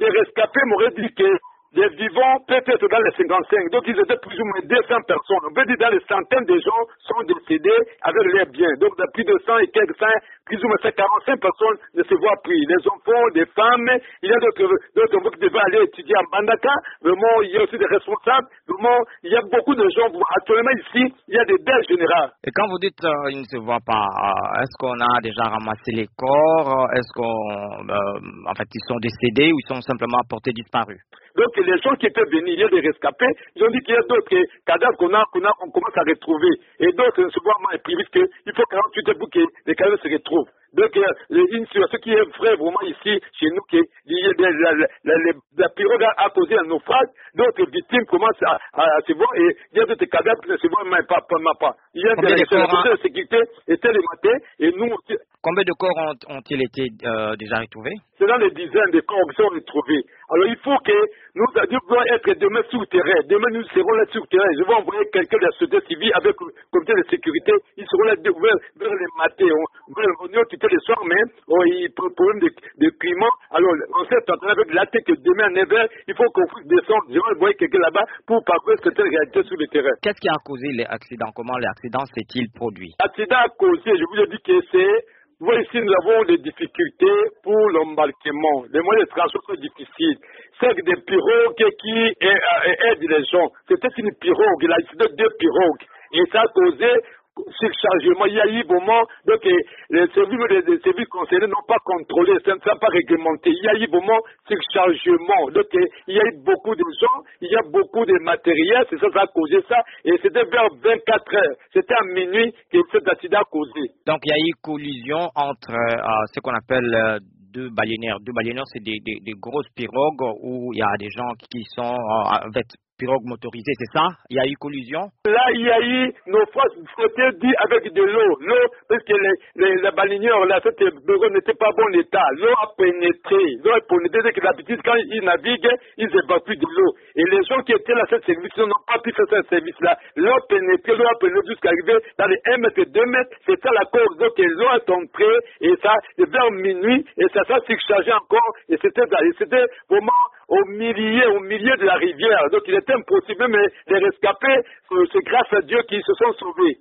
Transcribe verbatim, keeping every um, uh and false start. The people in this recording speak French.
des rescapés m'auraient dit que les vivants, peut-être dans les cinquante-cinq, donc ils étaient plus ou moins deux cents personnes. On peut dire dans les centaines de gens sont décédés avec leurs biens. Donc de plus de cent et quelques cents, plus ou moins quarante-cinq personnes ne se voient plus. Les enfants, des femmes, il y a d'autres d'autres qui devaient aller étudier à Mbandaka. Vraiment, il y a aussi des responsables. Vraiment, il y a beaucoup de gens. Actuellement ici, il y a des deuils généraux. Et quand vous dites euh, ils ne se voient pas, euh, est-ce qu'on a déjà ramassé les corps? Est-ce qu'on, euh, en fait, ils sont décédés ou ils sont simplement portés disparus? Donc les gens qui étaient venus, il y a des rescapés, ils ont dit qu'il y a d'autres cadavres qu'on a, qu'on a, qu'on commence à retrouver. Et d'autres ne se voient moins privés qu'il faut quarante-huit heures pour que les cadavres se retrouvent. Donc, euh, une situation qui est vraie vraiment ici, chez nous, qu'il y a des, la, la, la, la pirogue a, a causé un naufrage, d'autres victimes commencent à, à, à se voir, et il y a d'autres cadavres qui ne se voient même pas. pas, pas. Il y a Combien des de de sécurité étaient les matins, et nous aussi. Combien de corps ont, ont-ils été euh, déjà retrouvés? C'est dans les dizaines de corps qui sont retrouvés. Alors il faut que nous devons être demain sur le terrain. Demain nous serons là sur le terrain. Je vais envoyer quelqu'un de la société civile avec le comité de sécurité. Ils seront là vers, vers les matins. On, on est occupé le soir même. Oh, il y a un problème de, de climat. Alors on s'est entendu avec l'acte que demain à neuf heures, il faut qu'on descende. Je vais envoyer quelqu'un là-bas pour parcourir cette réalité sur le terrain. Qu'est-ce qui a causé les accidents? Comment l'accident s'est-il produit? L'accident a causé, je vous ai dit que c'est... Vous voyez ici, nous avons des difficultés pour l'embarquement. Les moyens de transport sont difficiles. C'est des pirogues qui aident les gens. C'était une pirogue, il a existé deux pirogues. Et ça a causé surchargement. Il y a eu moment, donc les services, les, les services concernés n'ont pas contrôlé, ça ne s'est pas réglementé. Il y a eu moment surchargement. Donc il y a eu beaucoup de gens, il y a beaucoup de matériel, c'est ça qui a causé ça. Et c'était vers vingt-quatre heures, c'était à minuit que cet accident a causé. Donc il y a eu collision entre euh, ce qu'on appelle euh, deux baleinières. Deux baleinières, c'est des, des, des grosses pirogues où il y a des gens qui sont euh, avec pirogue motorisée, c'est ça? Il y a eu collision? Là, il y a eu nos forces flottaient dit avec de l'eau. L'eau, parce que les, les, la baleinière, là, cette pirogue n'était pas bon état. L'eau a pénétré. L'eau a pénétré, c'est que d'habitude, quand ils naviguent, ils évacuent de l'eau. Et les gens qui étaient là, ce service, n'ont pas pu faire ce service-là. L'eau a pénétré, l'eau a pénétré jusqu'à arriver dans les un mètre, deux mètres. C'est ça la cause. Donc, l'eau est entrée, et ça, vers minuit, et ça s'est surchargé encore, et c'était, c'était vraiment au milieu, au milieu de la rivière. Donc, il était impossible, mais les rescapés, c'est grâce à Dieu qu'ils se sont sauvés.